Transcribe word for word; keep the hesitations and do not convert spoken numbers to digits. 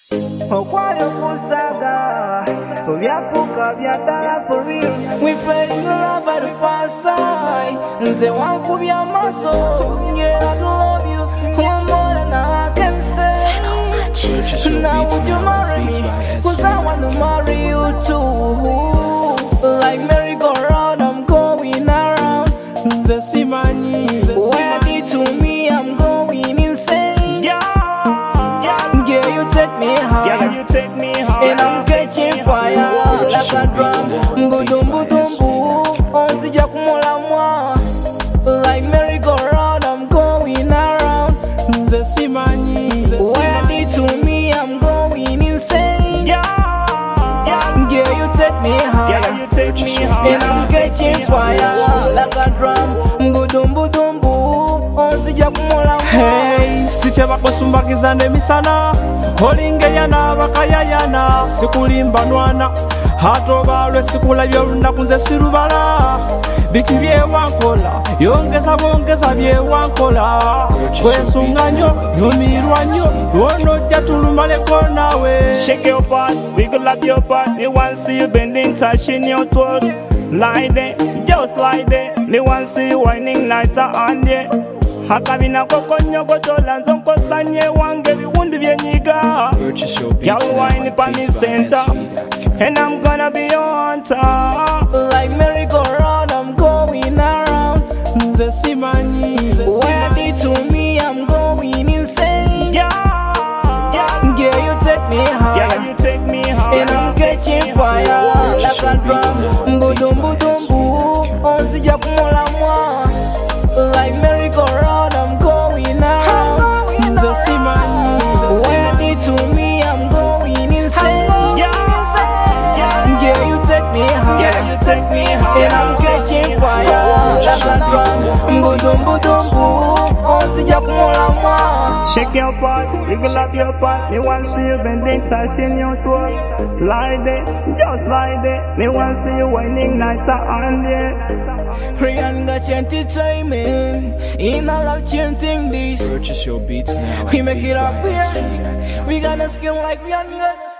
Okwayo kusaga, Vyapuka vyatala for real. We fell in love at the first sight. Nze wangu vya maso, yeah, I love you, you're more than I can say. Now would you marry me? Cause I want to marry you too. Like merry-go-round, I'm going around. Nze simani, Ready to me, I'm going insane. Yeah, yeah, yeah, you take me high. Yeah, you take me high. And I'm catching fire like a drum. Budum budum boo, on the jakumula moi. Like merry-go-round, I'm going around. Nze simani, Ready to me, I'm going insane. Yeah, yeah, you take me high. Yeah, you take me high. And I'm catching fire like a drum. Budum budum boo, on the jakumula moi. hey, sicheba kusumbakiza nemisana. Olingeyana bakayayana, sikulimba nwana. Hato balwe sikula byolunaku nze sirubala. Biki byewankola, yongeza bongeza byewankola. Kwesunga nnyo, nyumirwa nnyo, lw'onojja tulumaleko nawe. Shake your part, wiggle up your part. Me want see you bending, touching your toes. Lie there, just lie there. Me want see you whining nighter on there. Hakabina koko nyogo tola nzonko sanye wange biwundi byenyiga. Y'all whine pa me center, and I'm gonna be on top. Like merry-go-round, I'm going around. Nze simani, Ready to me, I'm going insane. Yeah, yeah, Yeah, you take me high. yeah, you take me high. And I'm catching fire like a drum. Budum budum boo, on the jakumula moi. Like merry-go-round, I'm going around. nze simani, Ready to me, I'm going insane. Yeah, Yeah, you take me high. yeah, you take me high. And I'm catching fire like a drum. Budum budum boo, on the jakumula moi. Shake your part, wiggle up your part. Me want see you bending, touching your toes. Lie there, just lie there. Me want see you whining nighter on there. Rihanna got your entertainment. In a love chanting this. Purchase your beats now. We make it up here. We gonna skin like Rihanna.